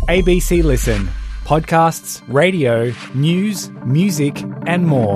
ABC Listen. Podcasts, radio, news, music and more.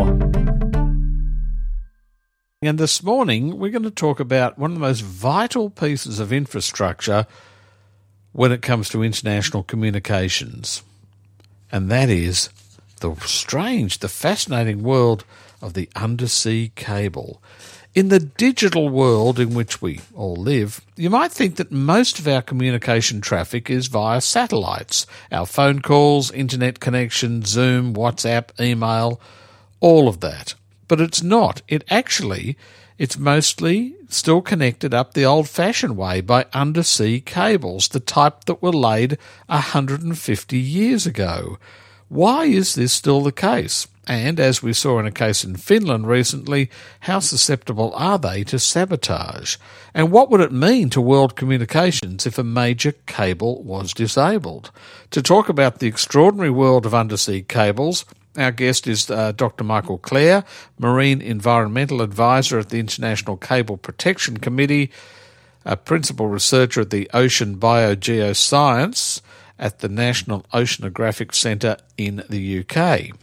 And this morning, we're going to talk about one of the most vital pieces of infrastructure when it comes to international communications. And that is the fascinating world of the undersea cable. In the digital world in which we all live, you might think that most of our communication traffic is via satellites. Our phone calls, internet connection, Zoom, WhatsApp, email, all of that. But it's not. It's mostly still connected up the old-fashioned way by undersea cables, the type that were laid 150 years ago. Why is this still the case? And, as we saw in a case in Finland recently, how susceptible are they to sabotage? And what would it mean to world communications if a major cable was disabled? To talk about the extraordinary world of undersea cables, our guest is Dr. Michael Clare, Marine Environmental Advisor at the International Cable Protection Committee, a Principal Researcher at the Ocean Biogeoscience at the National Oceanographic Centre in the UK.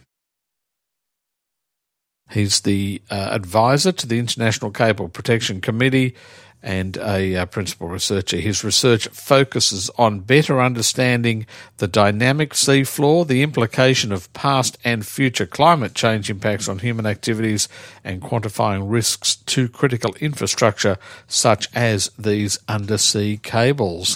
He's the advisor to the International Cable Protection Committee and a principal researcher. His research focuses on better understanding the dynamic seafloor, the implication of past and future climate change impacts on human activities, and quantifying risks to critical infrastructure such as these undersea cables.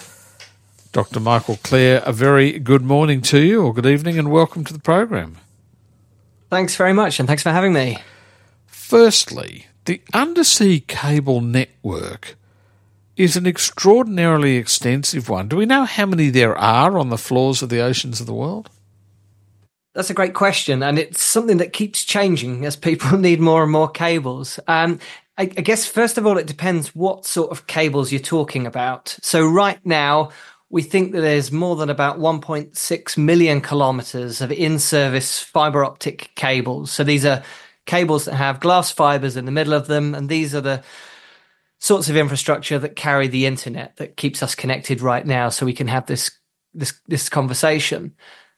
Dr. Michael Clare, a very good morning to you, or good evening, and welcome to the program. Thanks very much, and thanks for having me. Firstly, the undersea cable network is an extraordinarily extensive one. Do we know how many there are on the floors of the oceans of the world? That's a great question, and it's something that keeps changing as people need more and more cables. I guess, first of all, it depends what sort of cables you're talking about. So right now, we think that there's more than about 1.6 million kilometres of in-service fibre optic cables. So these are cables that have glass fibres in the middle of them, and these are the sorts of infrastructure that carry the internet, that keeps us connected right now so we can have this conversation.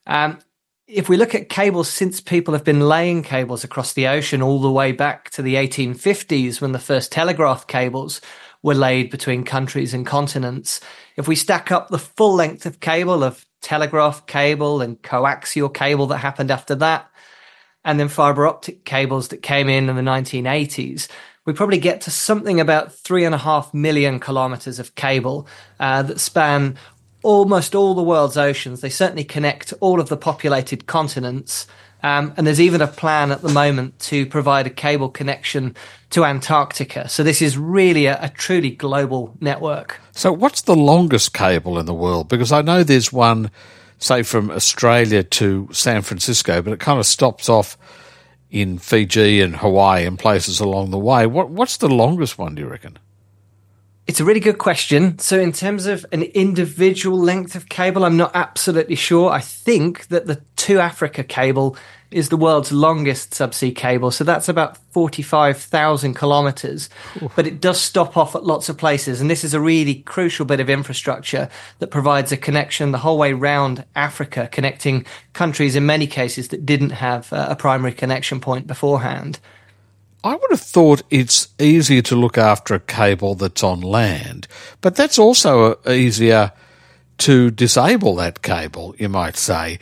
If we look at cables since people have been laying cables across the ocean all the way back to the 1850s when the first telegraph cables were laid between countries and continents, if we stack up the full length of cable of telegraph cable and coaxial cable that happened after that, and then fibre optic cables that came in the 1980s, we probably get to something about 3.5 million kilometres of cable that span almost all the world's oceans. They certainly connect all of the populated continents. And there's even a plan at the moment to provide a cable connection to Antarctica. So this is really a truly global network. So what's the longest cable in the world? Because I know there's one, say, from Australia to San Francisco, but it kind of stops off in Fiji and Hawaii and places along the way. What's the longest one, do you reckon? It's a really good question. So in terms of an individual length of cable, I'm not absolutely sure. I think that the To Africa cable is the world's longest subsea cable. So that's about 45,000 kilometres. But it does stop off at lots of places. And this is a really crucial bit of infrastructure that provides a connection the whole way round Africa, connecting countries in many cases that didn't have a primary connection point beforehand. I would have thought it's easier to look after a cable that's on land, but that's also easier to disable that cable, you might say.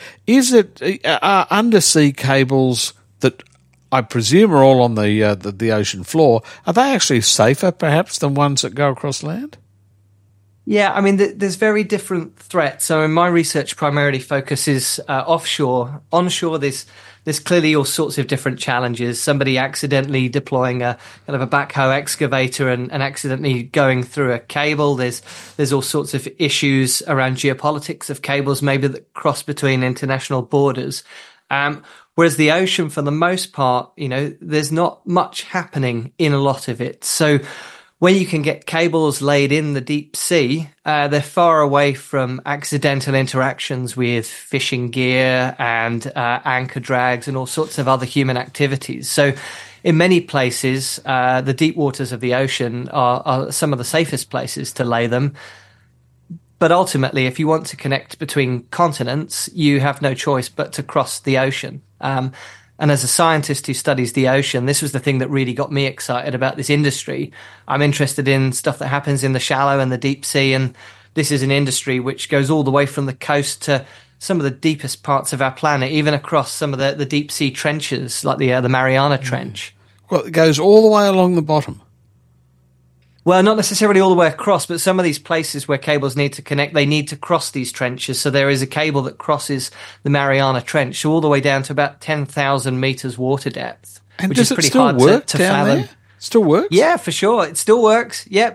Are undersea cables that I presume are all on the ocean floor, are they actually safer perhaps than ones that go across land? Yeah, I mean, there's very different threats. So in my research primarily focuses offshore. Onshore, there's clearly all sorts of different challenges. Somebody accidentally deploying a kind of a backhoe excavator and accidentally going through a cable. There's all sorts of issues around geopolitics of cables, maybe that cross between international borders. Whereas the ocean, for the most part, there's not much happening in a lot of it. So when you can get cables laid in the deep sea, they're far away from accidental interactions with fishing gear and anchor drags and all sorts of other human activities. So in many places, the deep waters of the ocean are some of the safest places to lay them. But ultimately, if you want to connect between continents, you have no choice but to cross the ocean. And as a scientist who studies the ocean, this was the thing that really got me excited about this industry. I'm interested in stuff that happens in the shallow and the deep sea. And this is an industry which goes all the way from the coast to some of the deepest parts of our planet, even across some of the deep sea trenches, like the Mariana Trench. Well, it goes all the way along the bottom. Well, not necessarily all the way across, but some of these places where cables need to connect, they need to cross these trenches. So there is a cable that crosses the Mariana Trench, so all the way down to about 10,000 meters water depth, and which does is pretty it still hard work to down fathom. There? Still works? Yeah, for sure. It still works. Yep.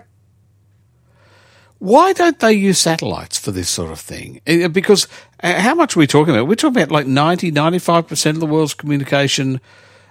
Why don't they use satellites for this sort of thing? Because how much are we talking about? We're talking about like 95% of the world's communication,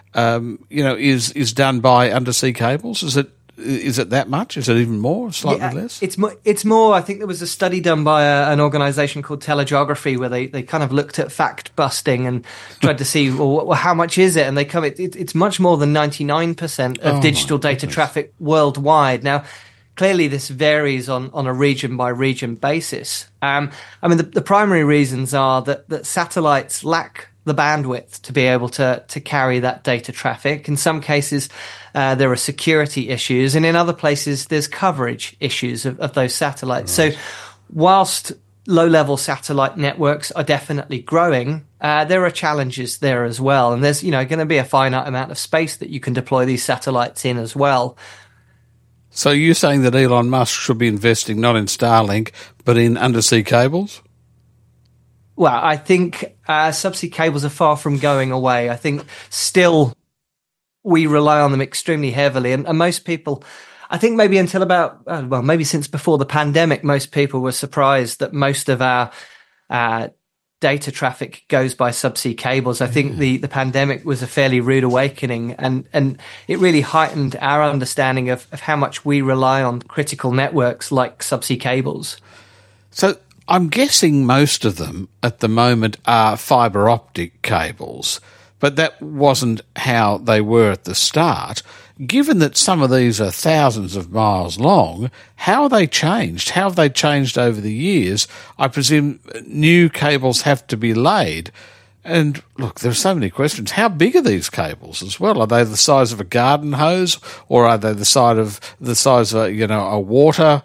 is done by undersea cables. Is it that much? Is it even more? Slightly less? It's more. I think there was a study done by an organisation called Telegeography where they kind of looked at fact busting and tried to see well how much is it, and it's much more than 99% of digital data traffic worldwide. Now, clearly this varies on a region by region basis. The primary reasons are that satellites lack the bandwidth to be able to carry that data traffic. In some cases, there are security issues, and in other places, there's coverage issues of those satellites. Right. So whilst low-level satellite networks are definitely growing, there are challenges there as well. And there's going to be a finite amount of space that you can deploy these satellites in as well. So you're saying that Elon Musk should be investing not in Starlink, but in undersea cables? Well, I think subsea cables are far from going away. I think still we rely on them extremely heavily. And most people, I think maybe until about, maybe since before the pandemic, most people were surprised that most of our data traffic goes by subsea cables. I think the pandemic was a fairly rude awakening, and it really heightened our understanding of how much we rely on critical networks like subsea cables. So I'm guessing most of them at the moment are fibre optic cables, but that wasn't how they were at the start. Given that some of these are thousands of miles long, how have they changed? How have they changed over the years? I presume new cables have to be laid. And look, there are so many questions. How big are these cables as well? Are they the size of a garden hose, or are they the size of a water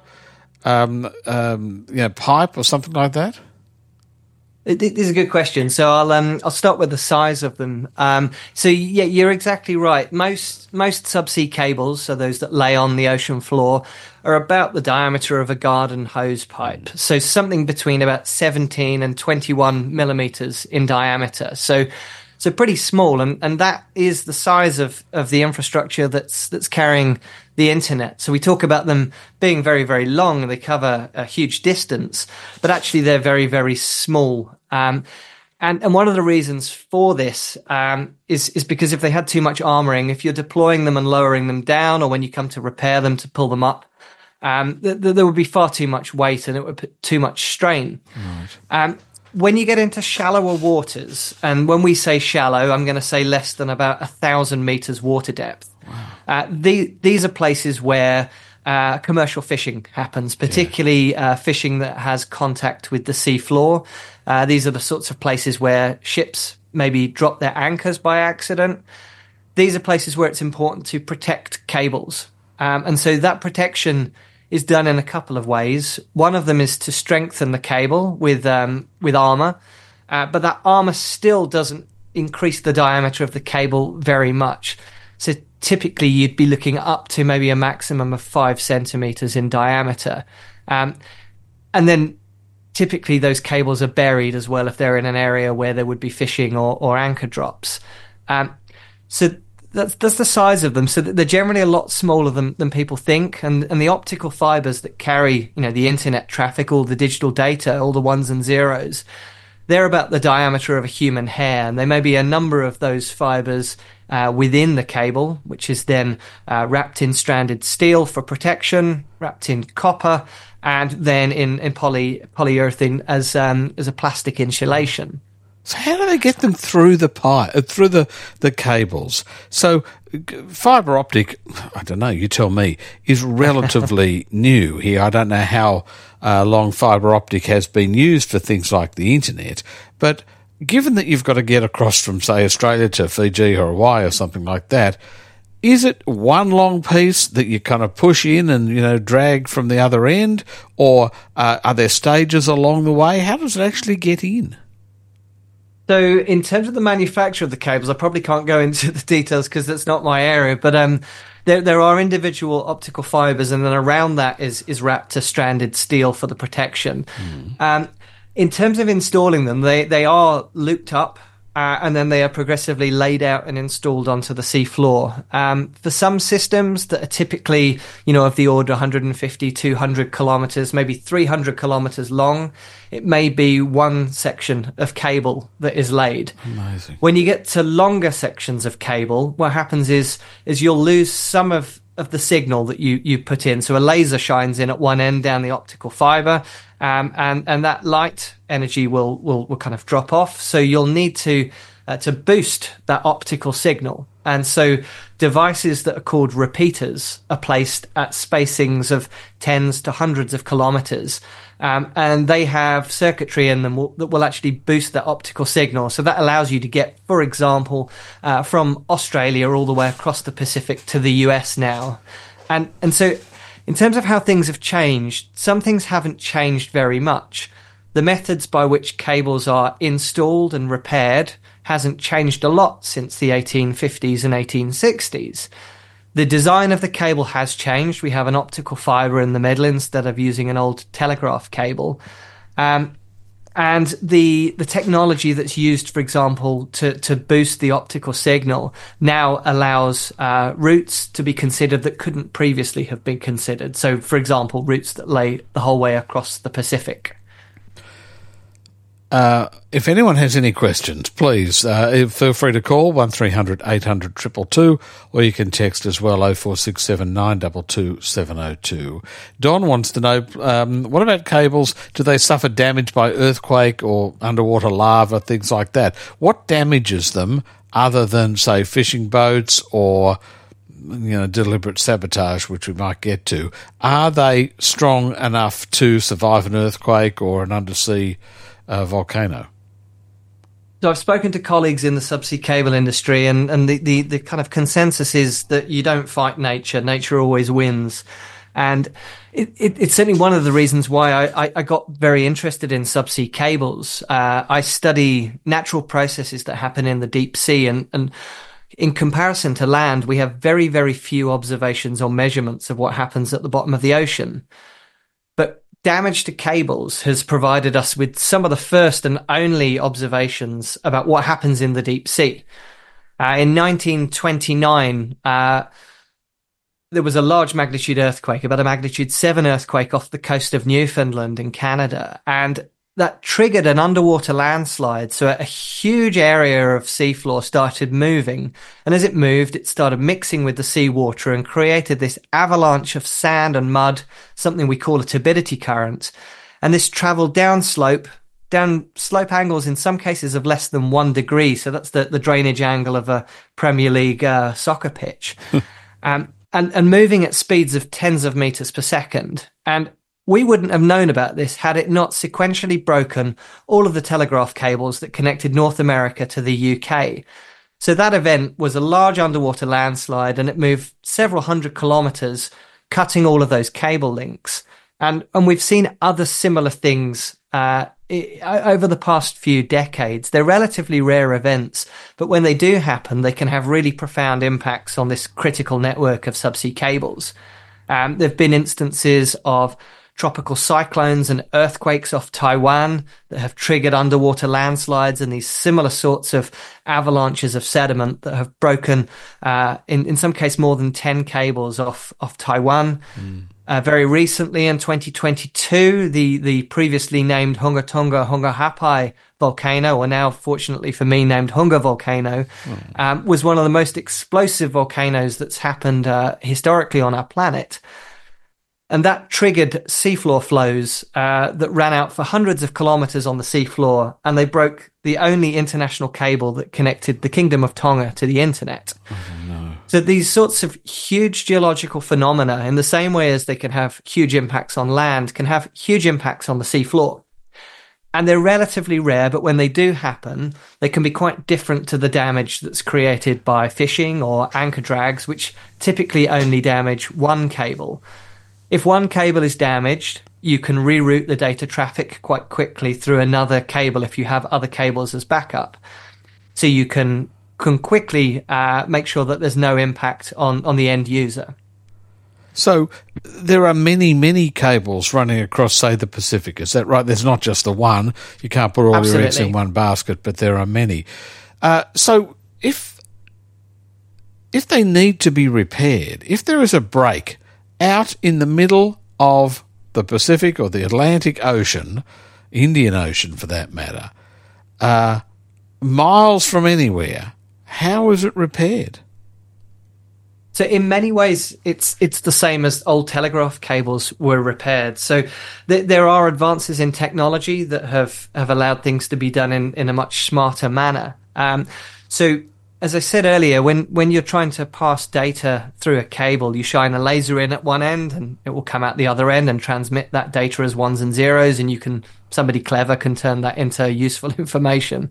pipe or something like that? This is a good question. So I'll start with the size of them. So yeah, you're exactly right. Most subsea cables, so those that lay on the ocean floor, are about the diameter of a garden hose pipe. So something between about 17 and 21 millimeters in diameter. So pretty small, and that is the size of the infrastructure that's carrying the internet. So we talk about them being very, very long. They cover a huge distance, but actually they're very, very small. And one of the reasons for this is because if they had too much armoring, if you're deploying them and lowering them down, or when you come to repair them to pull them up, there would be far too much weight and it would put too much strain. Right. When you get into shallower waters, and when we say shallow, I'm going to say less than about 1,000 meters water depth. Wow. These are places where commercial fishing happens, particularly fishing that has contact with the seafloor. These are the sorts of places where ships maybe drop their anchors by accident. These are places where it's important to protect cables. And so that protection is done in a couple of ways. One of them is to strengthen the cable with armor, but that armor still doesn't increase the diameter of the cable very much. So typically you'd be looking up to maybe a maximum of 5 centimeters in diameter. And then typically those cables are buried as well if they're in an area where there would be fishing or anchor drops. So that's the size of them. So they're generally a lot smaller than people think. And the optical fibers that carry, the internet traffic, all the digital data, all the ones and zeros, they're about the diameter of a human hair. And there may be a number of those fibers within the cable, which is then wrapped in stranded steel for protection, wrapped in copper, and then in polyurethane as a plastic insulation. So how do they get them through the through the cables? So fibre optic, I don't know, you tell me, is relatively new here. I don't know how long fibre optic has been used for things like the internet, but given that you've got to get across from, say, Australia to Fiji or Hawaii or something like that, is it one long piece that you kind of push in and, drag from the other end, or are there stages along the way? How does it actually get in? So in terms of the manufacture of the cables, I probably can't go into the details because that's not my area, but there are individual optical fibers, and then around that is wrapped a stranded steel for the protection. In terms of installing them, they are looped up, and then they are progressively laid out and installed onto the sea floor. For some systems that are typically, of the order 150, 200 kilometers, maybe 300 kilometers long, it may be one section of cable that is laid. Amazing. When you get to longer sections of cable, what happens is you'll lose some of the signal that you put in. So a laser shines in at one end down the optical fiber, and that light energy will kind of drop off. So you'll need to boost that optical signal. And so devices that are called repeaters are placed at spacings of tens to hundreds of kilometers. And they have circuitry in them that will actually boost that optical signal. So that allows you to get, for example, from Australia all the way across the Pacific to the US now. And so in terms of how things have changed, some things haven't changed very much. The methods by which cables are installed and repaired hasn't changed a lot since the 1850s and 1860s. The design of the cable has changed. We have an optical fibre in the middle instead of using an old telegraph cable. And the technology that's used, for example, to boost the optical signal now allows routes to be considered that couldn't previously have been considered. So, for example, routes that lay the whole way across the Pacific. If anyone has any questions, please feel free to call 1300 800 222, or you can text as well 0467 922 702. Don wants to know, what about cables? Do they suffer damage by earthquake or underwater lava, things like that? What damages them other than, say, fishing boats or deliberate sabotage, which we might get to? Are they strong enough to survive an earthquake or an undersea volcano? So I've spoken to colleagues in the subsea cable industry, and the kind of consensus is that you don't fight nature. Nature always wins. And it's certainly one of the reasons why I got very interested in subsea cables. I study natural processes that happen in the deep sea, and in comparison to land, we have very, very few observations or measurements of what happens at the bottom of the ocean. But damage to cables has provided us with some of the first and only observations about what happens in the deep sea. In 1929, there was a large magnitude earthquake, about a magnitude 7 earthquake off the coast of Newfoundland in Canada, and that triggered an underwater landslide. So a huge area of seafloor started moving, and as it moved, it started mixing with the seawater and created this avalanche of sand and mud, something we call a turbidity current. And this traveled down slope angles in some cases of less than 1 degree. So that's the drainage angle of a Premier League soccer pitch. And moving at speeds of tens of meters per second. And we wouldn't have known about this had it not sequentially broken all of the telegraph cables that connected North America to the UK. So that event was a large underwater landslide, and it moved several hundred kilometers, cutting all of those cable links. And we've seen other similar things over the past few decades. They're relatively rare events, but when they do happen, they can have really profound impacts on this critical network of subsea cables. There have been instances of tropical cyclones and earthquakes off Taiwan that have triggered underwater landslides and these similar sorts of avalanches of sediment that have broken, in some case, more than 10 cables off Taiwan. Very recently, in 2022, the previously named Hunga Tonga Hunga Hapai volcano, or now, fortunately for me, named Hunga volcano, was one of the most explosive volcanoes that's happened historically on our planet. And that triggered seafloor flows that ran out for hundreds of kilometers on the seafloor, and they broke the only international cable that connected the Kingdom of Tonga to the internet. Oh, no. So these sorts of huge geological phenomena, in the same way as they can have huge impacts on land, can have huge impacts on the seafloor. And they're relatively rare, but when they do happen, they can be quite different to the damage that's created by fishing or anchor drags, which typically only damage one cable. If one cable is damaged, you can reroute the data traffic quite quickly through another cable if you have other cables as backup. So you can quickly make sure that there's no impact on the end user. So there are many, many cables running across, say, the Pacific. Is that right? There's not just the one. You can't put all your eggs in one basket, but there are many. So if they need to be repaired, if there is a break out in the middle of the Pacific or the Atlantic Ocean, Indian Ocean for that matter, miles from anywhere, how is it repaired? So in many ways, it's the same as old telegraph cables were repaired. So there are advances in technology that have allowed things to be done in a much smarter manner. So as I said earlier, when you're trying to pass data through a cable, you shine a laser in at one end and it will come out the other end and transmit that data as ones and zeros, and somebody clever can turn that into useful information.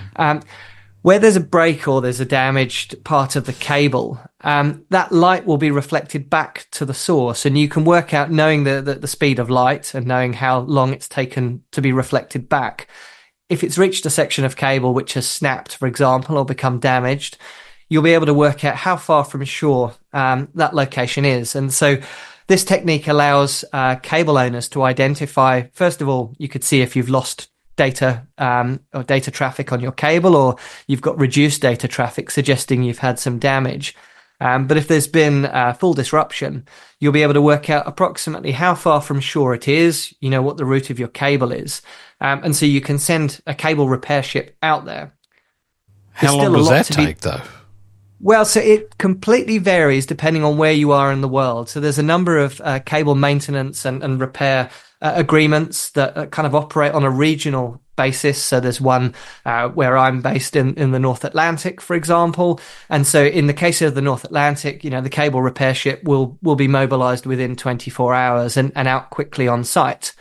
Where there's a break or there's a damaged part of the cable, that light will be reflected back to the source, and you can work out, knowing the speed of light and knowing how long it's taken to be reflected back. If it's reached a section of cable which has snapped, for example, or become damaged, you'll be able to work out how far from shore that location is. And so this technique allows cable owners to identify, first of all, you could see if you've lost data or data traffic on your cable, or you've got reduced data traffic suggesting you've had some damage. But if there's been full disruption, you'll be able to work out approximately how far from shore it is, what the route of your cable is. And so you can send a cable repair ship out there. How long does that take, though? Well, so it completely varies depending on where you are in the world. So there's a number of cable maintenance and repair agreements that kind of operate on a regional basis. So there's one where I'm based in the North Atlantic, for example. And so in the case of the North Atlantic, the cable repair ship will be mobilized within 24 hours and out quickly on site.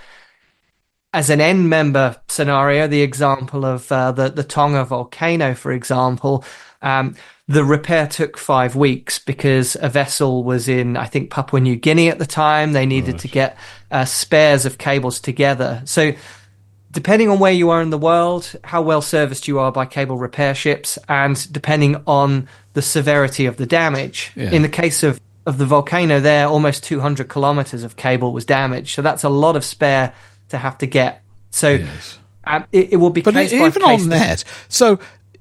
As an end member scenario, the example of the Tonga volcano, for example, the repair took 5 weeks because a vessel was in, I think, Papua New Guinea at the time. They needed to get spares of cables together. So depending on where you are in the world, how well serviced you are by cable repair ships, and depending on the severity of the damage. Yeah. In the case of the volcano there, almost 200 kilometers of cable was damaged. So that's a lot of spare to have to get. So Yes. It will be But case by even case. on that, so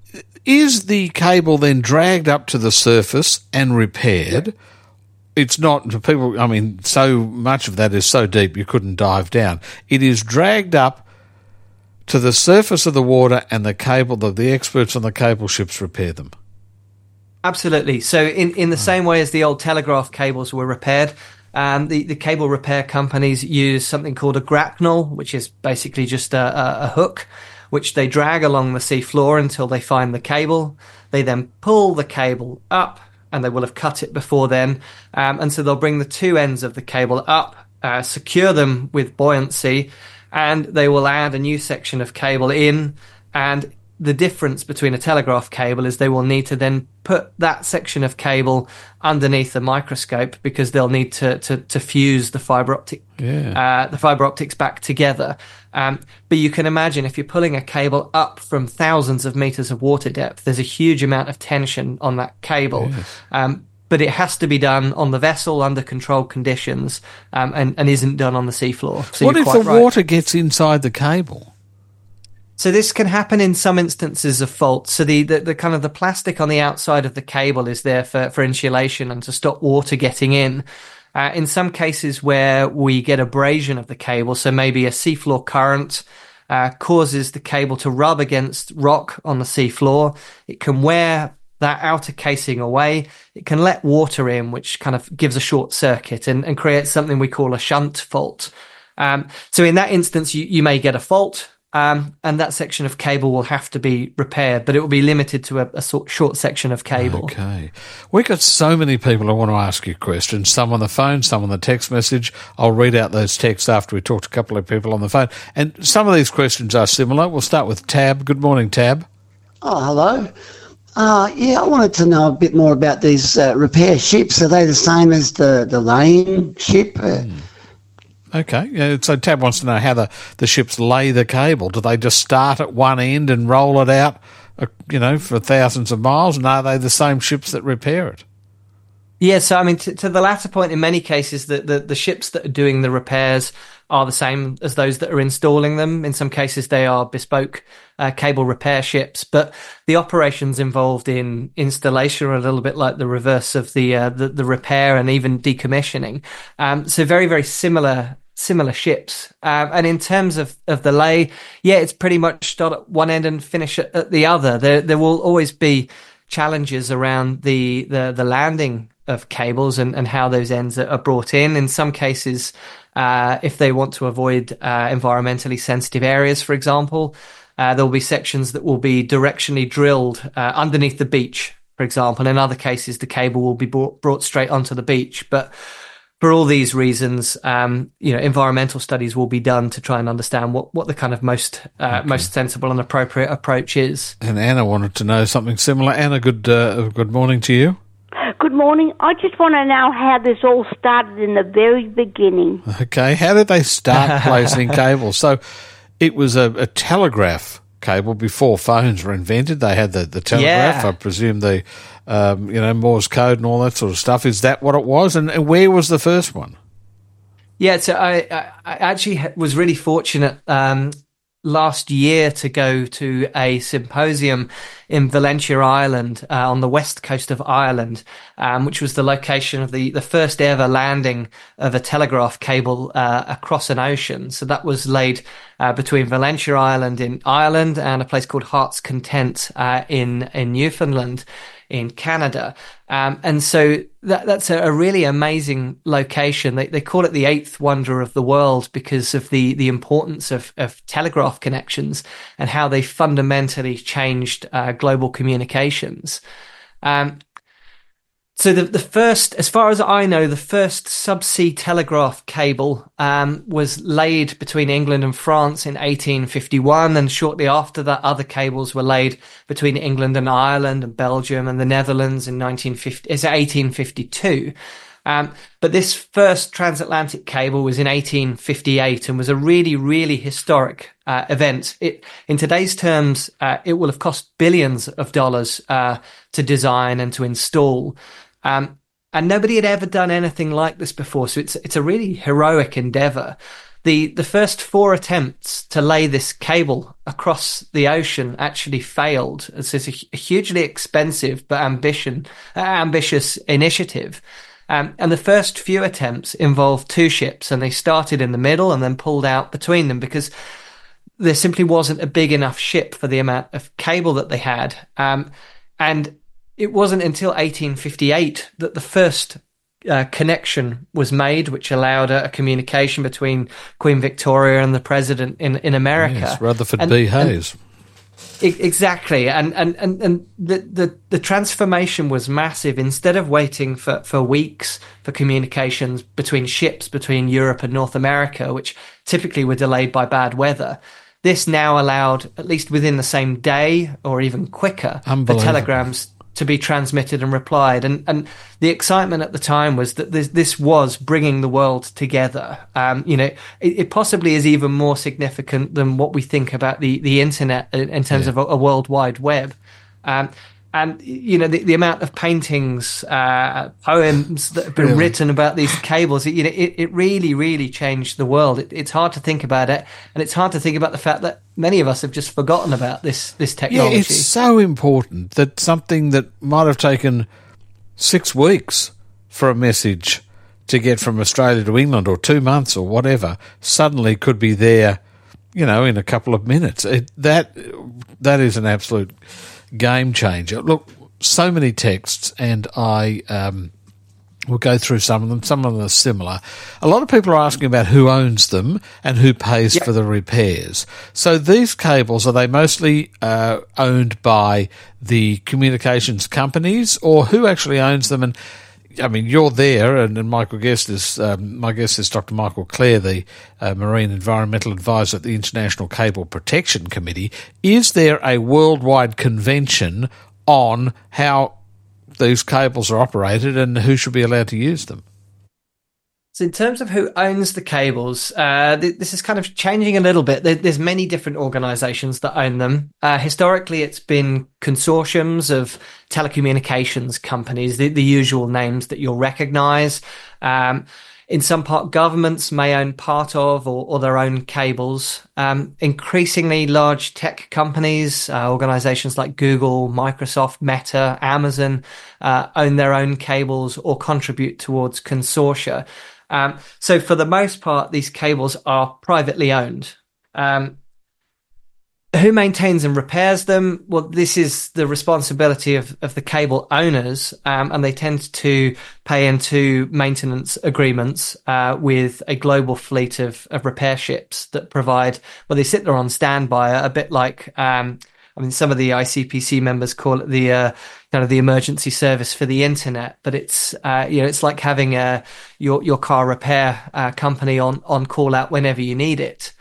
is the cable then dragged up to the surface and repaired? It's not, people, so much of that is so deep you couldn't dive down. It is dragged up to the surface of the water, and the experts on the cable ships repair them. Absolutely. So in the same way as the old telegraph cables were repaired, the cable repair companies use something called a grapnel, which is basically just a hook, which they drag along the sea floor until they find the cable. They then pull the cable up, and they will have cut it before then. And so they'll bring the two ends of the cable up, secure them with buoyancy, and they will add a new section of cable in. And the difference between a telegraph cable is they will need to then put that section of cable underneath the microscope, because they'll need to fuse the fiber optics back together. But you can imagine, if you're pulling a cable up from thousands of meters of water depth, there's a huge amount of tension on that cable. Yes. But it has to be done on the vessel under controlled conditions, and isn't done on the seafloor. So what if the water gets inside the cable? So this can happen in some instances of fault. So the kind of the plastic on the outside of the cable is there for insulation and to stop water getting in. In some cases where we get abrasion of the cable, so maybe a seafloor current causes the cable to rub against rock on the seafloor, it can wear that outer casing away, it can let water in, which kind of gives a short circuit and creates something we call a shunt fault. So in that instance, you may get a fault, and that section of cable will have to be repaired, but it will be limited to a short section of cable. Okay. We've got so many people who want to ask you questions, some on the phone, some on the text message. I'll read out those texts after we talk to a couple of people on the phone. And some of these questions are similar. We'll start with Tab. Good morning, Tab. Oh, hello. I wanted to know a bit more about these repair ships. Are they the same as the laying ship? Okay, so Tab wants to know how the ships lay the cable. Do they just start at one end and roll it out, for thousands of miles? And are they the same ships that repair it? Yeah, so I mean, to the latter point, in many cases, the ships that are doing the repairs are the same as those that are installing them. In some cases, they are bespoke cable repair ships, but the operations involved in installation are a little bit like the reverse of the repair and even decommissioning. So very, very similar ships. And in terms of the lay, it's pretty much start at one end and finish at the other. There will always be challenges around the landing of cables and how those ends are brought in. In some cases, if they want to avoid environmentally sensitive areas, for example, there will be sections that will be directionally drilled underneath the beach, for example. In other cases, the cable will be brought straight onto the beach. But for all these reasons, environmental studies will be done to try and understand what the kind of most sensible and appropriate approach is. And Anna wanted to know something similar. Anna, good morning to you. Good morning. I just want to know how this all started in the very beginning. Okay, how did they start placing cables? So it was a telegraph cable before phones were invented. They had the telegraph, I presume the Morse code and all that sort of stuff. Is that what it was? And where was the first one? Yeah, so I actually was really fortunate last year to go to a symposium in Valentia Island on the west coast of Ireland, which was the location of the first ever landing of a telegraph cable across an ocean. So that was laid between Valentia Island in Ireland and a place called Heart's Content in Newfoundland in Canada. And so that's a really amazing location. They call it the eighth wonder of the world because of the importance of telegraph connections and how they fundamentally changed global communications. So the first, as far as I know, the first subsea telegraph cable was laid between England and France in 1851, and shortly after that, other cables were laid between England and Ireland and Belgium and the Netherlands in 1852. But this first transatlantic cable was in 1858 and was a really, really historic event. In today's terms, it will have cost billions of dollars to design and to install. And nobody had ever done anything like this before. So it's a really heroic endeavor. The first 4 attempts to lay this cable across the ocean actually failed. It's a hugely expensive but ambitious initiative. And the first few attempts involved 2 ships, and they started in the middle and then pulled out between them because there simply wasn't a big enough ship for the amount of cable that they had. And it wasn't until 1858 that the first connection was made, which allowed a communication between Queen Victoria and the President in America. Yes, Rutherford B. Hayes. Exactly. And the transformation was massive. Instead of waiting for weeks for communications between ships between Europe and North America, which typically were delayed by bad weather, this now allowed, at least within the same day or even quicker, the telegrams to be transmitted and replied. And the excitement at the time was that this was bringing the world together. It possibly is even more significant than what we think about the internet in terms of a World Wide Web. And, the amount of paintings, poems that have been written about these cables, it really, really changed the world. It's hard to think about it. And it's hard to think about the fact that many of us have just forgotten about this technology. Yeah, it's so important that something that might have taken 6 weeks for a message to get from Australia to England or 2 months or whatever suddenly could be there, in a couple of minutes. That is an absolute game changer. Look, so many texts, and I will go through some of them. Some of them are similar. A lot of people are asking about who owns them and who pays for the repairs. So these cables, are they mostly owned by the communications companies, or who actually owns them? And I mean, you're there, and my guest is Dr. Michael Clare, the Marine Environmental Advisor at the International Cable Protection Committee. Is there a worldwide convention on how these cables are operated and who should be allowed to use them? So in terms of who owns the cables, this is kind of changing a little bit. There's many different organizations that own them. Historically, it's been consortiums of telecommunications companies, the usual names that you'll recognize. In some part, governments may own part of or their own cables. Increasingly large tech companies, organizations like Google, Microsoft, Meta, Amazon, own their own cables or contribute towards consortia. So for the most part, these cables are privately owned. Who maintains and repairs them? Well, this is the responsibility of the cable owners, and they tend to pay into maintenance agreements with a global fleet of repair ships that provide, well, they sit there on standby, a bit like, some of the ICPC members call it the kind of the emergency service for the internet, but it's it's like having your car repair company on call out whenever you need it.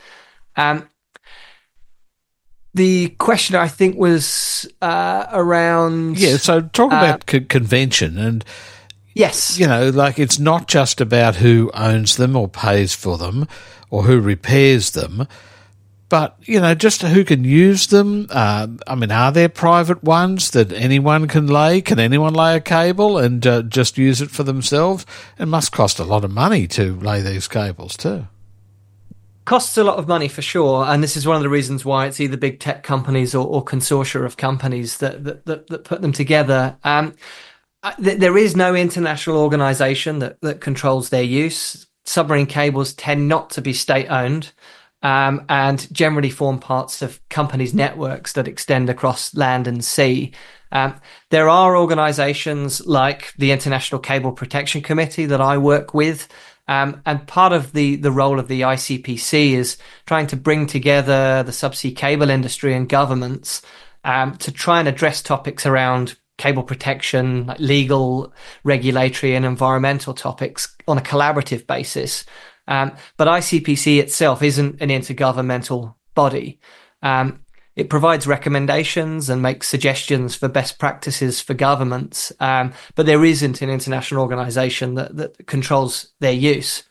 The question, I think, was around... Yeah, so talk about convention. And, yes, it's not just about who owns them or pays for them or who repairs them, but, just who can use them. Are there private ones that anyone can lay? Can anyone lay a cable and just use it for themselves? It must cost a lot of money to lay these cables too. Costs a lot of money for sure, and this is one of the reasons why it's either big tech companies or consortia of companies that put them together. There is no international organization that controls their use. Submarine cables tend not to be state-owned, and generally form parts of companies' networks that extend across land and sea. There are organizations like the International Cable Protection Committee that I work with. And part of the role of the ICPC is trying to bring together the subsea cable industry and governments to try and address topics around cable protection, like legal, regulatory and environmental topics on a collaborative basis. But ICPC itself isn't an intergovernmental body. It provides recommendations and makes suggestions for best practices for governments, but there isn't an international organisation that controls their use.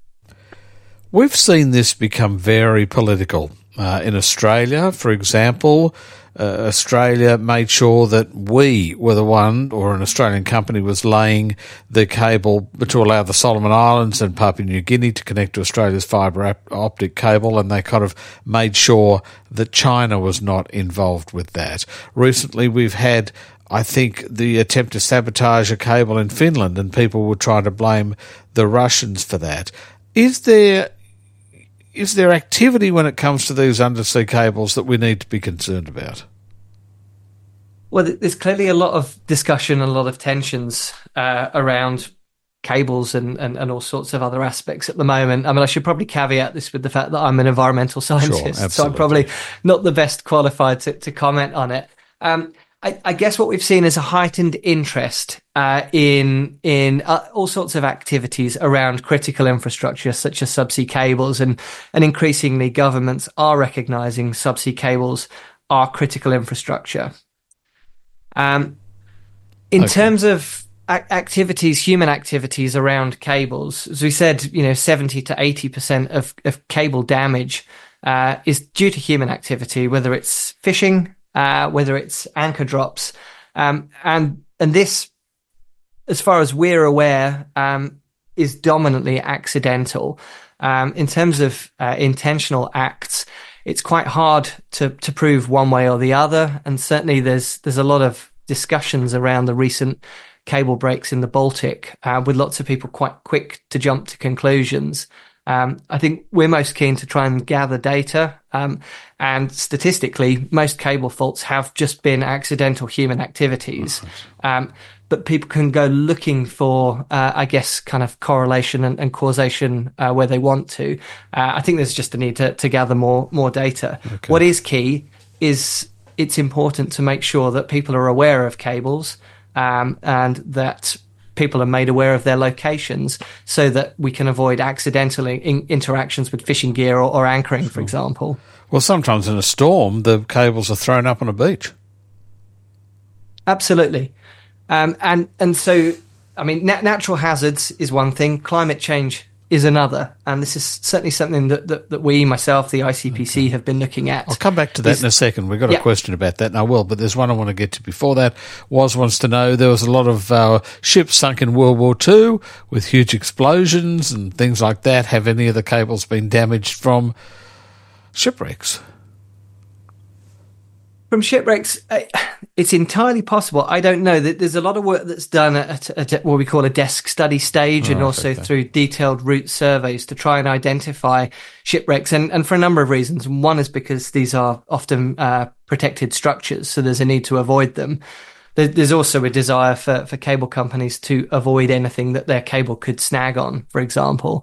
We've seen this become very political. In Australia, for example, Australia made sure that we were the one, or an Australian company was laying the cable to allow the Solomon Islands and Papua New Guinea to connect to Australia's fibre optic cable, and they kind of made sure that China was not involved with that. Recently, we've had, I think, the attempt to sabotage a cable in Finland, and people were trying to blame the Russians for that. Is there activity when it comes to these undersea cables that we need to be concerned about? Well, there's clearly a lot of discussion and a lot of tensions around cables and all sorts of other aspects at the moment. I mean, I should probably caveat this with the fact that I'm an environmental scientist, sure, so I'm probably not the best qualified to comment on it. I guess what we've seen is a heightened interest in all sorts of activities around critical infrastructure, such as subsea cables, and increasingly governments are recognising subsea cables are critical infrastructure. In terms of activities, human activities around cables, as we said, 70 to 80% of cable damage is due to human activity, whether it's fishing, whether it's anchor drops, and this, as far as we're aware, is dominantly accidental. In terms of intentional acts, it's quite hard to prove one way or the other, and certainly there's a lot of discussions around the recent cable breaks in the Baltic, with lots of people quite quick to jump to conclusions. I think we're most keen to try and gather data, and statistically, most cable faults have just been accidental human activities. But people can go looking for, I guess, kind of correlation and causation where they want to. I think there's just a need to gather more data. Okay. What is key is it's important to make sure that people are aware of cables, and that people are made aware of their locations so that we can avoid accidental interactions with fishing gear or anchoring, for example. Well, sometimes in a storm, the cables are thrown up on a beach. Absolutely. And so, I mean, natural hazards is one thing, climate change is another. And this is certainly something that we, myself, the ICPC, have been looking at. I'll come back to that in a second. We've got a question about that, and I will, but there's one I want to get to before that. Woz wants to know, there was a lot of ships sunk in World War II with huge explosions and things like that. Have any of the cables been damaged from shipwrecks? From shipwrecks, it's entirely possible. I don't know. There's a lot of work that's done at what we call a desk study stage, and also through detailed route surveys to try and identify shipwrecks, and for a number of reasons. One is because these are often protected structures, so there's a need to avoid them. There's also a desire for cable companies to avoid anything that their cable could snag on, for example.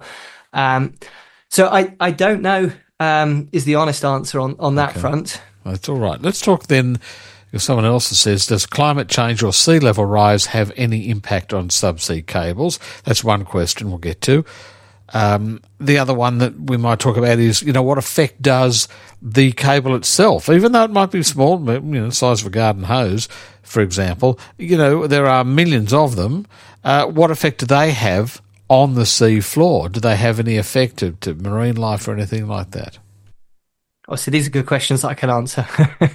So I don't know is the honest answer on that front. That's all right. Let's talk then, if someone else says, does climate change or sea level rise have any impact on subsea cables? That's one question we'll get to. The other one that we might talk about is, what effect does the cable itself, even though it might be small, the size of a garden hose, for example, there are millions of them. What effect do they have on the sea floor? Do they have any effect to marine life or anything like that? Oh, so these are good questions that I can answer.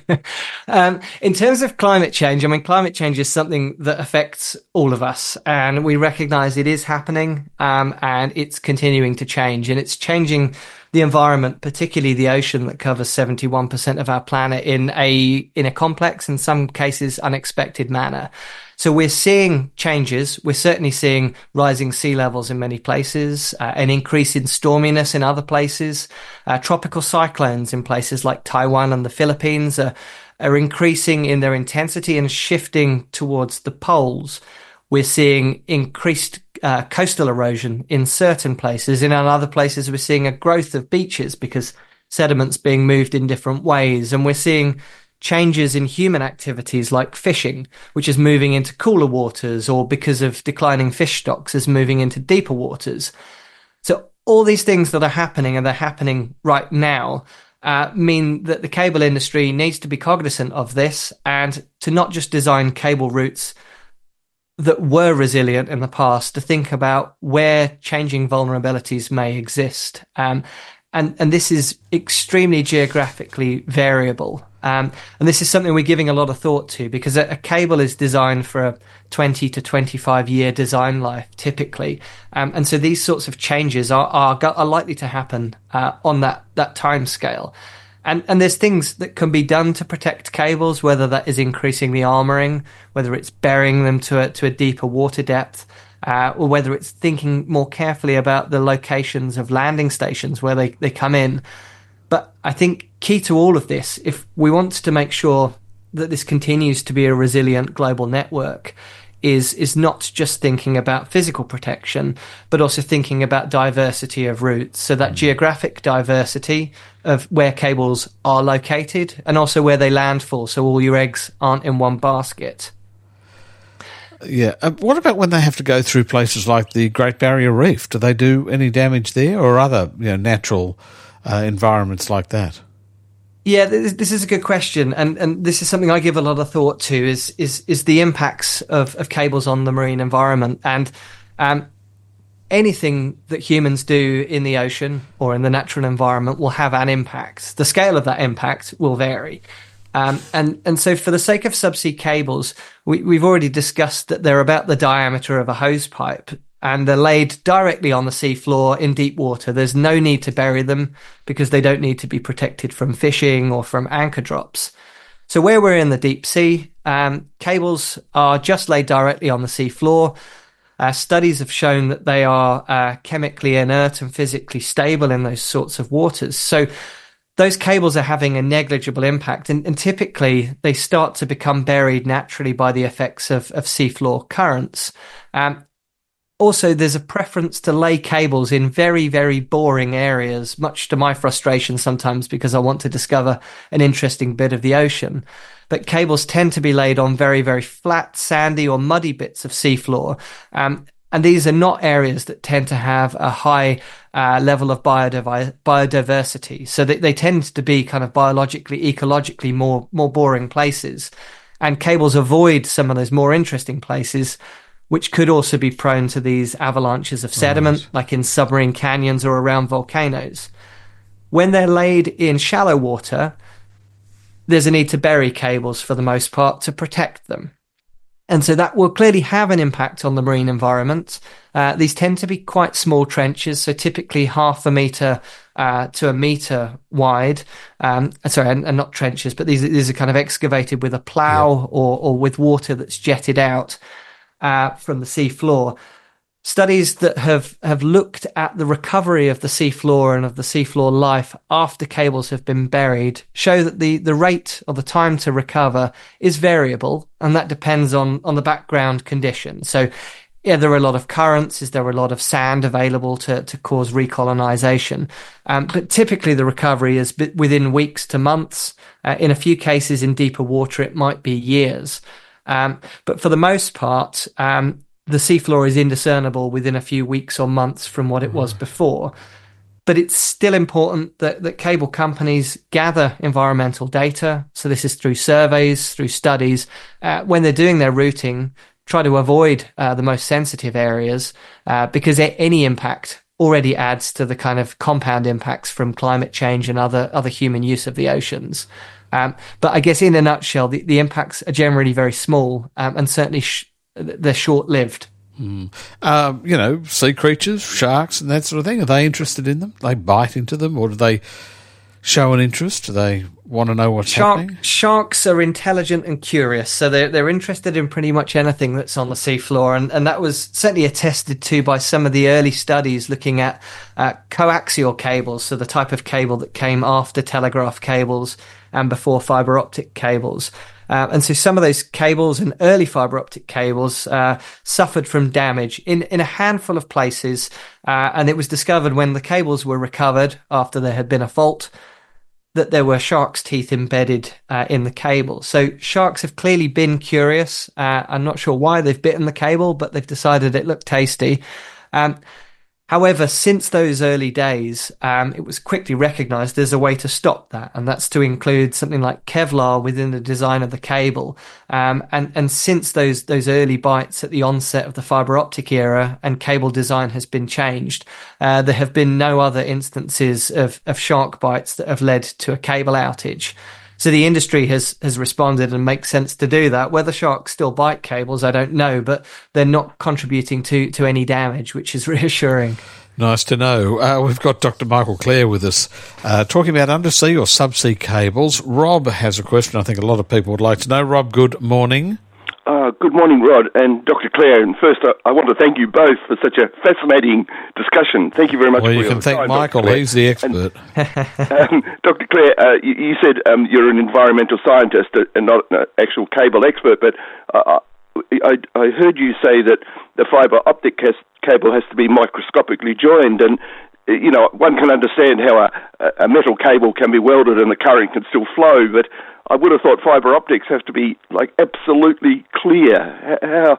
In terms of climate change, climate change is something that affects all of us, and we recognize it is happening, and it's continuing to change, and it's changing the environment, particularly the ocean that covers 71% of our planet in a complex, in some cases unexpected manner. So we're seeing changes. We're certainly seeing rising sea levels in many places, an increase in storminess in other places. Tropical cyclones in places like Taiwan and the Philippines are increasing in their intensity and shifting towards the poles. We're seeing increased coastal erosion in certain places. In other places, we're seeing a growth of beaches because sediment's being moved in different ways. And we're seeing changes in human activities like fishing, which is moving into cooler waters, or because of declining fish stocks is moving into deeper waters. So all these things that are happening, and they're happening right now, mean that the cable industry needs to be cognizant of this, and to not just design cable routes that were resilient in the past, to think about where changing vulnerabilities may exist. And this is extremely geographically variable. And this is something we're giving a lot of thought to, because a cable is designed for a 20 to 25 year design life, typically. And so these sorts of changes are likely to happen on that time scale. And there's things that can be done to protect cables, whether that is increasing the armoring, whether it's burying them to a deeper water depth, or whether it's thinking more carefully about the locations of landing stations where they come in. But I think key to all of this, if we want to make sure that this continues to be a resilient global network, is not just thinking about physical protection, but also thinking about diversity of routes. So that geographic diversity of where cables are located, and also where they landfall, so all your eggs aren't in one basket. Yeah. What about when they have to go through places like the Great Barrier Reef? Do they do any damage there, or other natural environments like that? Yeah, this is a good question, and this is something I give a lot of thought to. Is the impacts of cables on the marine environment, and anything that humans do in the ocean or in the natural environment will have an impact. The scale of that impact will vary. And so for the sake of subsea cables, we've already discussed that they're about the diameter of a hose pipe, and they're laid directly on the sea floor in deep water. There's no need to bury them because they don't need to be protected from fishing or from anchor drops. So where we're in the deep sea, cables are just laid directly on the sea floor. Studies have shown that they are chemically inert and physically stable in those sorts of waters. So those cables are having a negligible impact, and typically they start to become buried naturally by the effects of seafloor currents. Also, there's a preference to lay cables in very, very boring areas, much to my frustration sometimes because I want to discover an interesting bit of the ocean. But cables tend to be laid on very, very flat, sandy or muddy bits of seafloor. And these are not areas that tend to have a high level of biodiversity. So they tend to be kind of biologically, ecologically more boring places. And cables avoid some of those more interesting places, which could also be prone to these avalanches of sediment, like in submarine canyons or around volcanoes. When they're laid in shallow water, there's a need to bury cables for the most part to protect them. And so that will clearly have an impact on the marine environment. These tend to be quite small trenches, so typically 0.5 metre to 1 metre wide. And not trenches, but these are kind of excavated with a plough or with water that's jetted out from the sea floor. Studies that have looked at the recovery of the seafloor and of the seafloor life after cables have been buried show that the rate or the time to recover is variable, and that depends on the background conditions. So, yeah, there are a lot of currents. Is there a lot of sand available to cause recolonization? But typically the recovery is within weeks to months. In a few cases in deeper water, it might be years. But for the most part, the seafloor is indiscernible within a few weeks or months from what it was before. But it's still important that cable companies gather environmental data. So this is through surveys, through studies. When they're doing their routing, try to avoid the most sensitive areas because any impact already adds to the kind of compound impacts from climate change and other human use of the oceans. But I guess in a nutshell, the impacts are generally very small and certainly they're short-lived. Sea creatures, sharks and that sort of thing, are they interested in them? They bite into them, or do they show an interest? Do they want to know what's happening? Sharks are intelligent and curious, so they're interested in pretty much anything that's on the seafloor, and that was certainly attested to by some of the early studies looking at coaxial cables, so the type of cable that came after telegraph cables and before fibre optic cables. And so some of those cables and early fibre optic cables suffered from damage in a handful of places. And it was discovered when the cables were recovered after there had been a fault that there were sharks' teeth embedded in the cable. So sharks have clearly been curious. I'm not sure why they've bitten the cable, but they've decided it looked tasty. However, since those early days, it was quickly recognised there's a way to stop that, and that's to include something like Kevlar within the design of the cable. And since those early bites at the onset of the fibre optic era and cable design has been changed, there have been no other instances of shark bites that have led to a cable outage. So the industry has responded and makes sense to do that. Whether sharks still bite cables, I don't know, but they're not contributing to any damage, which is reassuring. Nice to know. We've got Dr. Michael Clare with us talking about undersea or subsea cables. Rob has a question I think a lot of people would like to know. Rob, good morning. Good morning, Rod and Dr. Clare. And first, I want to thank you both for such a fascinating discussion. Thank you very much for your time. Well, you can thank Michael. He's the expert. Dr. Clare, you said you're an environmental scientist and not an actual cable expert, but I heard you say that the fibre optic cable has to be microscopically joined, and one can understand how a metal cable can be welded and the current can still flow, but I would have thought fibre optics have to be like absolutely clear.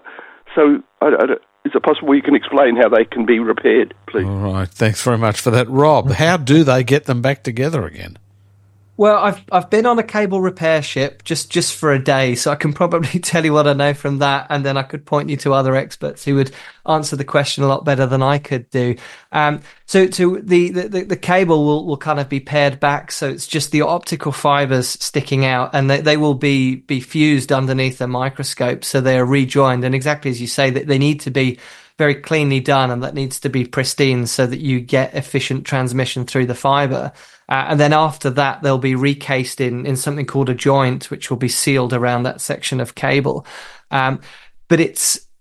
Is it possible you can explain how they can be repaired, please? All right, thanks very much for that, Rob. How do they get them back together again? Well, I've been on a cable repair ship just for a day, so I can probably tell you what I know from that, and then I could point you to other experts who would answer the question a lot better than I could do. So the cable will kind of be paired back, so it's just the optical fibers sticking out, and they will be fused underneath a microscope, so they are rejoined. And exactly as you say, that they need to be very cleanly done, and that needs to be pristine so that you get efficient transmission through the fiber. And then after that, they'll be recased in something called a joint, which will be sealed around that section of cable. But it's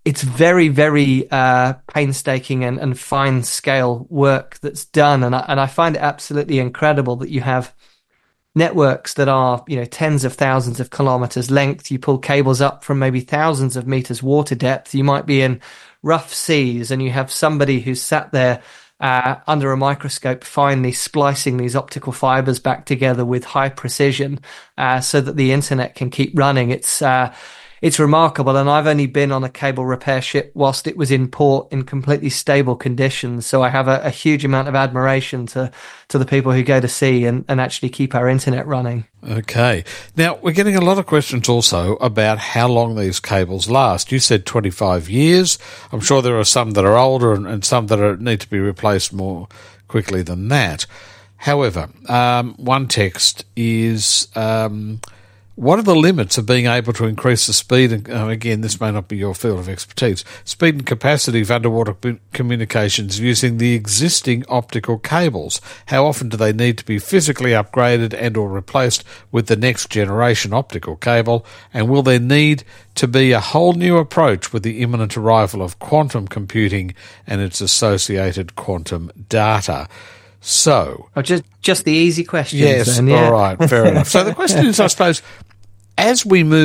it's very, very painstaking and fine scale work that's done. And I find it absolutely incredible that you have networks that are, tens of thousands of kilometers length. You pull cables up from maybe thousands of meters water depth. You might be in rough seas, and you have somebody who's sat there under a microscope, finally splicing these optical fibers back together with high precision, so that the internet can keep running. It's remarkable, and I've only been on a cable repair ship whilst it was in port in completely stable conditions. So I have a huge amount of admiration to the people who go to sea and actually keep our internet running. Okay. Now, we're getting a lot of questions also about how long these cables last. You said 25 years. I'm sure there are some that are older and some that need to be replaced more quickly than that. However, one text is... what are the limits of being able to increase the speed? And again, this may not be your field of expertise. Speed and capacity of underwater communications using the existing optical cables. How often do they need to be physically upgraded and or replaced with the next generation optical cable? And will there need to be a whole new approach with the imminent arrival of quantum computing and its associated quantum data? So, just the easy questions. Yes, then, yeah. All right, fair enough. So the question is, I suppose, just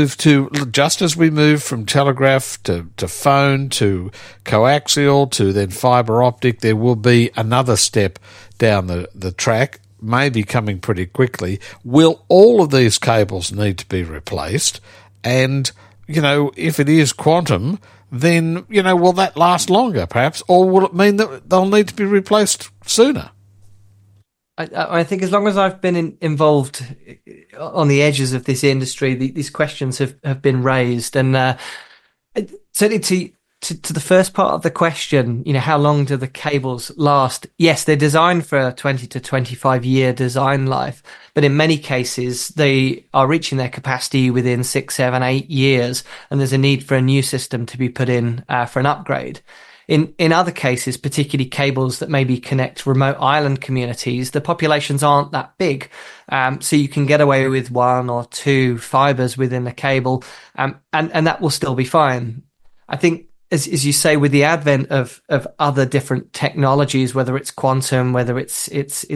as we move from telegraph to phone to coaxial to then fibre optic, there will be another step down the track, maybe coming pretty quickly. Will all of these cables need to be replaced? And, if it is quantum, then, will that last longer, perhaps? Or will it mean that they'll need to be replaced sooner? I think as long as I've been involved on the edges of this industry, these questions have been raised. And certainly to the first part of the question, how long do the cables last? Yes, they're designed for a 20 to 25 year design life, but in many cases they are reaching their capacity within 6, 7, 8 years, and there's a need for a new system to be put in for an upgrade. In other cases, particularly cables that maybe connect remote island communities, the populations aren't that big. So you can get away with 1 or 2 fibers within the cable, and that will still be fine. I think, as you say, with the advent of other different technologies, whether it's quantum, whether it's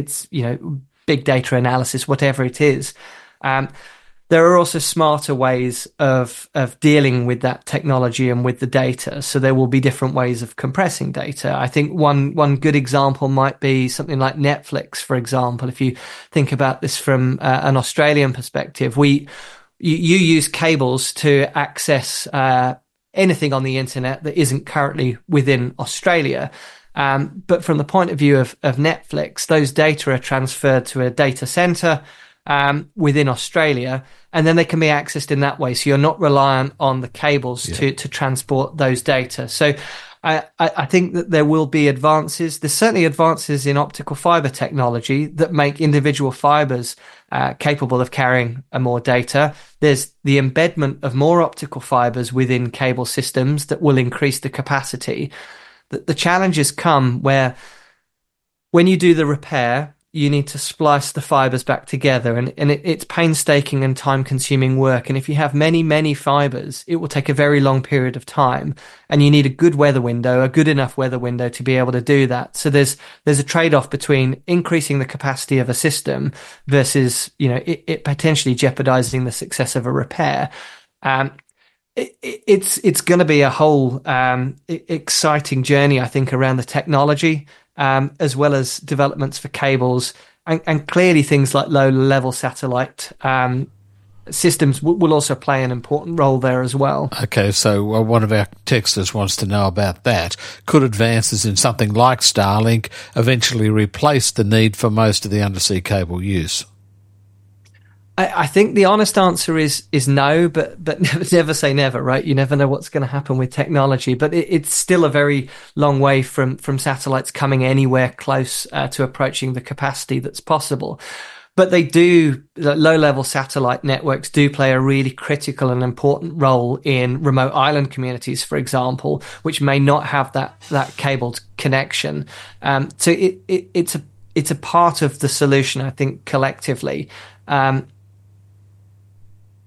big data analysis, whatever it is, there are also smarter ways of dealing with that technology and with the data. So there will be different ways of compressing data. I think one good example might be something like Netflix, for example. If you think about this from an Australian perspective, you use cables to access anything on the internet that isn't currently within Australia. But from the point of view of Netflix, those data are transferred to a data center within Australia, and then they can be accessed in that way. So you're not reliant on the cables to transport those data. So I think that there will be advances. There's certainly advances in optical fiber technology that make individual fibers capable of carrying more data. There's the embedment of more optical fibers within cable systems that will increase the capacity. The challenges come where when you do the repair, you need to splice the fibers back together, and it's painstaking and time-consuming work. And if you have many, many fibers, it will take a very long period of time, and you need a good weather window, a good enough weather window to be able to do that. So there's a trade-off between increasing the capacity of a system versus, it potentially jeopardizing the success of a repair. It's going to be a whole exciting journey, I think, around the technology. As well as developments for cables, and clearly things like low-level satellite systems will also play an important role there as well. Okay, so one of our texters wants to know about that. Could advances in something like Starlink eventually replace the need for most of the undersea cable use? I think the honest answer is no, but never say never, right? You never know what's going to happen with technology, but it's still a very long way from satellites coming anywhere close to approaching the capacity that's possible. But low-level satellite networks do play a really critical and important role in remote island communities, for example, which may not have that cabled connection. So it's a part of the solution, I think, collectively.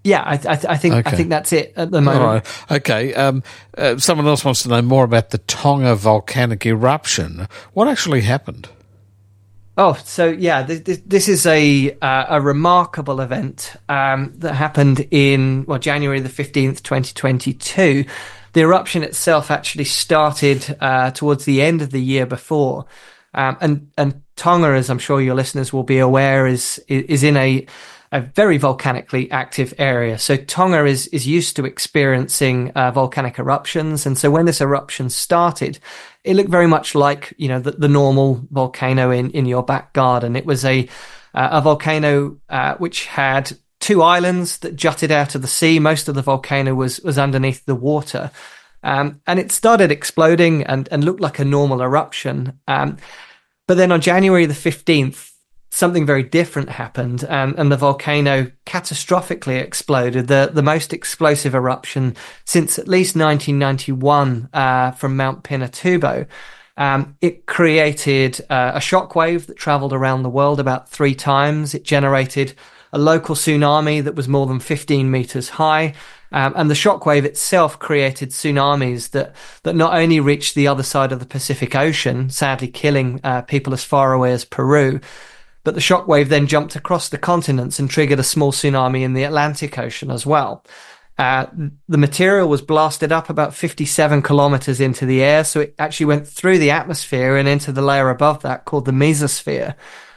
Yeah, I think that's it at the moment. All right. Okay. Someone else wants to know more about the Tonga volcanic eruption. What actually happened? Oh, so yeah, this is a remarkable event that happened in January the 15th, 2022. The eruption itself actually started towards the end of the year before, and Tonga, as I'm sure your listeners will be aware, is in a very volcanically active area. So Tonga is used to experiencing volcanic eruptions, and so when this eruption started, it looked very much like the normal volcano in your back garden. It was a volcano which had two islands that jutted out of the sea. Most of the volcano was underneath the water, and it started exploding and looked like a normal eruption. But then on January the 15th, something very different happened, and the volcano catastrophically exploded, the most explosive eruption since at least 1991 from Mount Pinatubo. It created a shockwave that traveled around the world about 3 times. It generated a local tsunami that was more than 15 meters high. And the shockwave itself created tsunamis that not only reached the other side of the Pacific Ocean, sadly killing people as far away as Peru, but the shockwave then jumped across the continents and triggered a small tsunami in the Atlantic Ocean as well. The material was blasted up about 57 kilometers into the air, so it actually went through the atmosphere and into the layer above that called the mesosphere.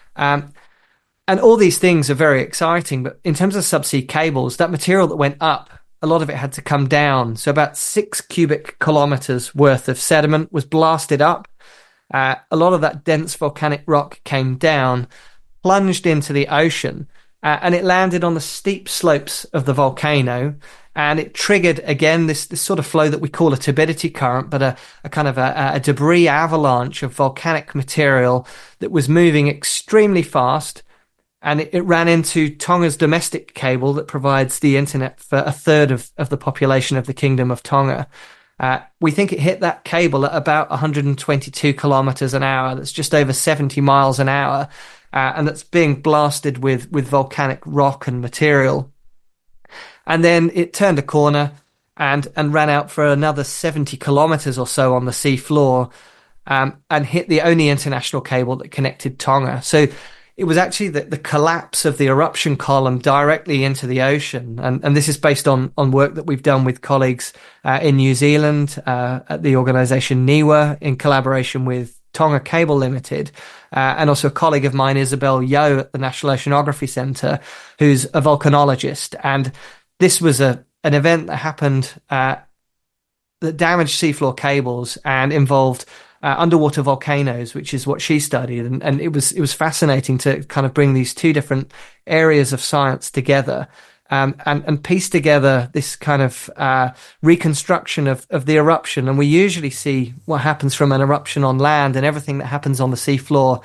And all these things are very exciting, but in terms of subsea cables, that material that went up, a lot of it had to come down. So about 6 cubic kilometers worth of sediment was blasted up. A lot of that dense volcanic rock came down, plunged into the ocean, and it landed on the steep slopes of the volcano, and it triggered again this sort of flow that we call a turbidity current, but a kind of a debris avalanche of volcanic material that was moving extremely fast, and it ran into Tonga's domestic cable that provides the internet for a third of the population of the Kingdom of Tonga. We think it hit that cable at about 122 kilometers an hour. That's just over 70 miles an hour. And that's being blasted with volcanic rock and material. And then it turned a corner and ran out for another 70 kilometers or so on the sea floor, and hit the only international cable that connected Tonga. So it was actually the collapse of the eruption column directly into the ocean. And this is based on work that we've done with colleagues in New Zealand at the organisation NIWA in collaboration with Tonga Cable Limited, and also a colleague of mine, Isabel Yeo, at the National Oceanography Centre, who's a volcanologist. And this was an event that happened that damaged seafloor cables and involved underwater volcanoes, which is what she studied, and it was fascinating to kind of bring these two different areas of science together, and piece together this kind of reconstruction of the eruption. And we usually see what happens from an eruption on land, and everything that happens on the seafloor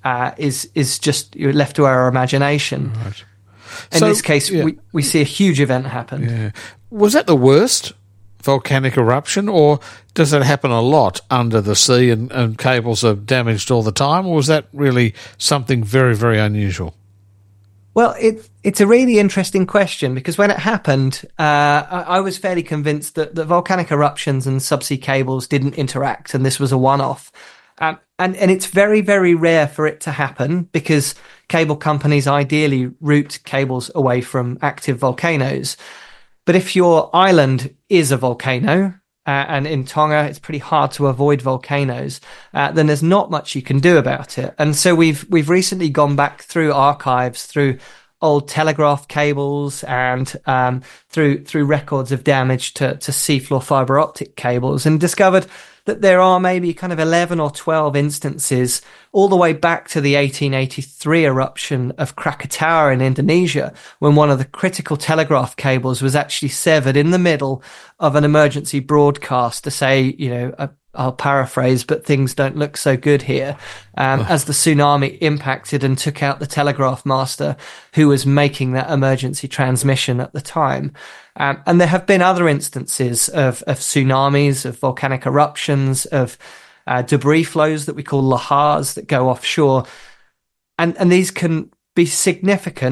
is just left to our imagination. Right. In this case, we see a huge event happen. Yeah. Was that the worst volcanic eruption, or does it happen a lot under the sea and cables are damaged all the time, or was that really something very, very unusual? Well, it's a really interesting question, because when it happened, I was fairly convinced that volcanic eruptions and subsea cables didn't interact, and this was a one-off. And it's very, very rare for it to happen, because cable companies ideally route cables away from active volcanoes. But if your island is a volcano, and in Tonga it's pretty hard to avoid volcanoes, then there's not much you can do about it. And so we've recently gone back through archives, through old telegraph cables, and through records of damage to seafloor fibre optic cables, and discovered that there are maybe kind of 11 or 12 instances all the way back to the 1883 eruption of Krakatoa in Indonesia, when one of the critical telegraph cables was actually severed in the middle of an emergency broadcast to say, I'll paraphrase, but things don't look so good here, as the tsunami impacted and took out the telegraph master who was making that emergency transmission at the time. And there have been other instances of tsunamis, of volcanic eruptions, of debris flows that we call lahars that go offshore. And these can be significant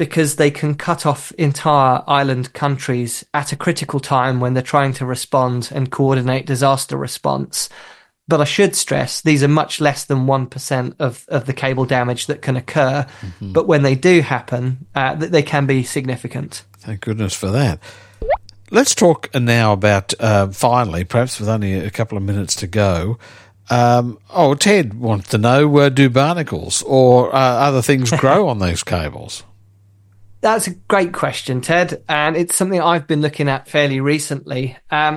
because they can cut off entire island countries at a critical time when they're trying to respond and coordinate disaster response. But I should stress, these are much less than 1% of the cable damage that can occur. But when they do happen, they can be significant. Thank goodness for that. Let's talk now about, finally, perhaps with only a couple of minutes to go. Ted wants to know, do barnacles or other things grow on these cables? That's a great question, Ted, and it's something I've been looking at fairly recently.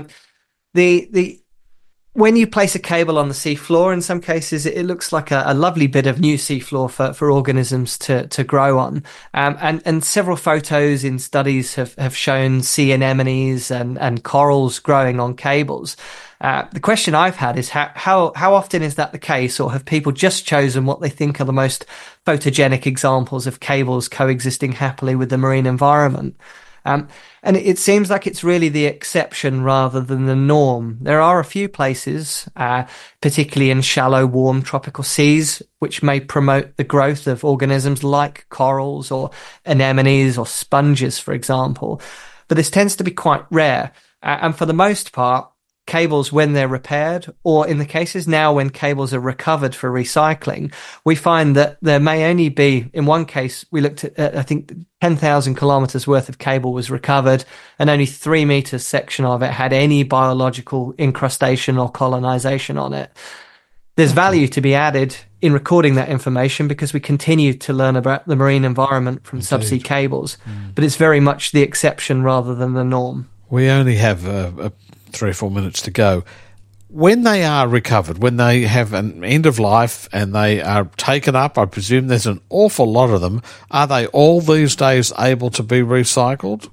When you place a cable on the seafloor, in some cases, it looks like a lovely bit of new seafloor for organisms to grow on. And several photos in studies have shown sea anemones and corals growing on cables. The question I've had is how often is that the case, or have people just chosen what they think are the most photogenic examples of cables coexisting happily with the marine environment? And it seems like it's really the exception rather than the norm. There are a few places, particularly in shallow, warm tropical seas, which may promote the growth of organisms like corals or anemones or sponges, for example. But this tends to be quite rare. And for the most part, cables, when they're repaired, or in the cases now when cables are recovered for recycling, we find that there may only be, in one case, we looked at, I think, 10,000 kilometers worth of cable was recovered, and only 3 meters section of it had any biological incrustation or colonization on it. There's value to be added in recording that information because we continue to learn about the marine environment from subsea cables, but it's very much the exception rather than the norm. We only have 3 or 4 minutes to go. When they are recovered, when they have an end of life and they are taken up, I presume there's an awful lot of them, are they all these days able to be recycled?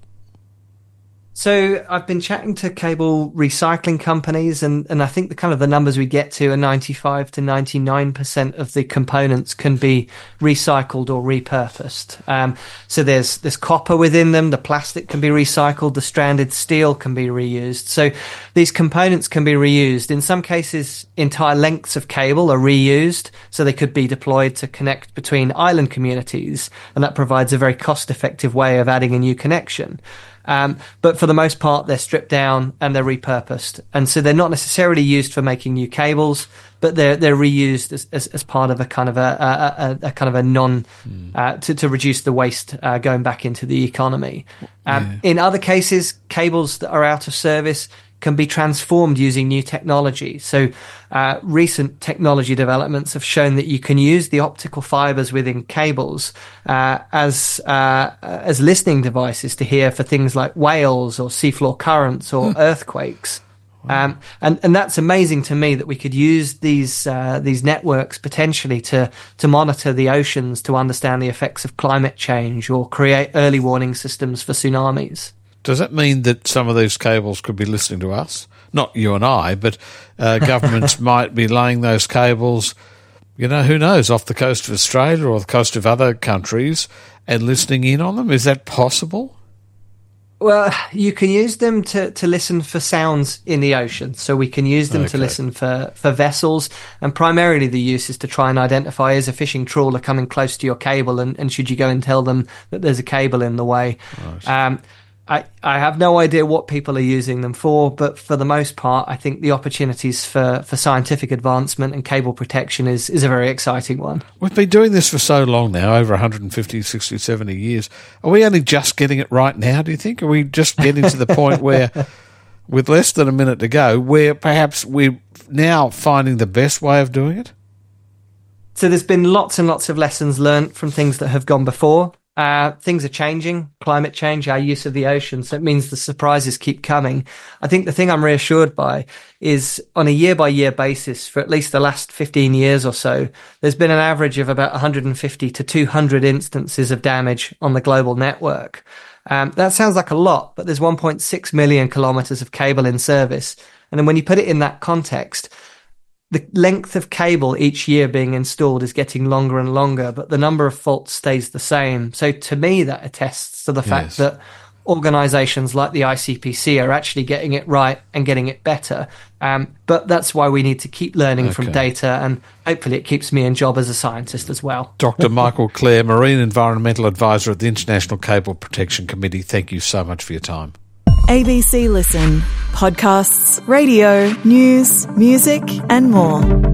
So I've been chatting to cable recycling companies, and I think the numbers we get to are 95 to 99% of the components can be recycled or repurposed. So there's copper within them, the plastic can be recycled, the stranded steel can be reused. So these components can be reused. In some cases, entire lengths of cable are reused, so they could be deployed to connect between island communities, and that provides a very cost-effective way of adding a new connection. But for the most part, they're stripped down and they're repurposed. And so they're not necessarily used for making new cables, but they're reused as part of a kind of a non, to reduce the waste, going back into the economy. In other cases, cables that are out of service can be transformed using new technology. So recent technology developments have shown that you can use the optical fibers within cables as listening devices to hear for things like whales or seafloor currents or earthquakes. And that's amazing to me that we could use these networks potentially to monitor the oceans, to understand the effects of climate change, or create early warning systems for tsunamis. Does that mean that some of these cables could be listening to us? Not you and I, but governments might be laying those cables, who knows, off the coast of Australia or the coast of other countries and listening in on them? Is that possible? Well, you can use them to listen for sounds in the ocean. So we can use them to listen for vessels. And primarily the use is to try and identify, is a fishing trawler coming close to your cable, and should you go and tell them that there's a cable in the way? Right. I have no idea what people are using them for, but for the most part, I think the opportunities for scientific advancement and cable protection is a very exciting one. We've been doing this for so long now, over 150, 60, 70 years. Are we only just getting it right now, do you think? Are we just getting to the point where, with less than a minute to go, where perhaps we're now finding the best way of doing it? So there's been lots and lots of lessons learned from things that have gone before. Things are changing, climate change, our use of the ocean, so it means the surprises keep coming. I think the thing I'm reassured by is on a year-by-year basis, for at least the last 15 years or so, there's been an average of about 150 to 200 instances of damage on the global network. That sounds like a lot, but there's 1.6 million kilometers of cable in service. And then when you put it in that context, the length of cable each year being installed is getting longer and longer, but the number of faults stays the same. So to me, that attests to the fact that organisations like the ICPC are actually getting it right and getting it better. But that's why we need to keep learning from data, and hopefully it keeps me in job as a scientist as well. Dr. Michael Clare, Marine Environmental Advisor at the International Cable Protection Committee, thank you so much for your time. ABC Listen. Podcasts, radio, news, music and more.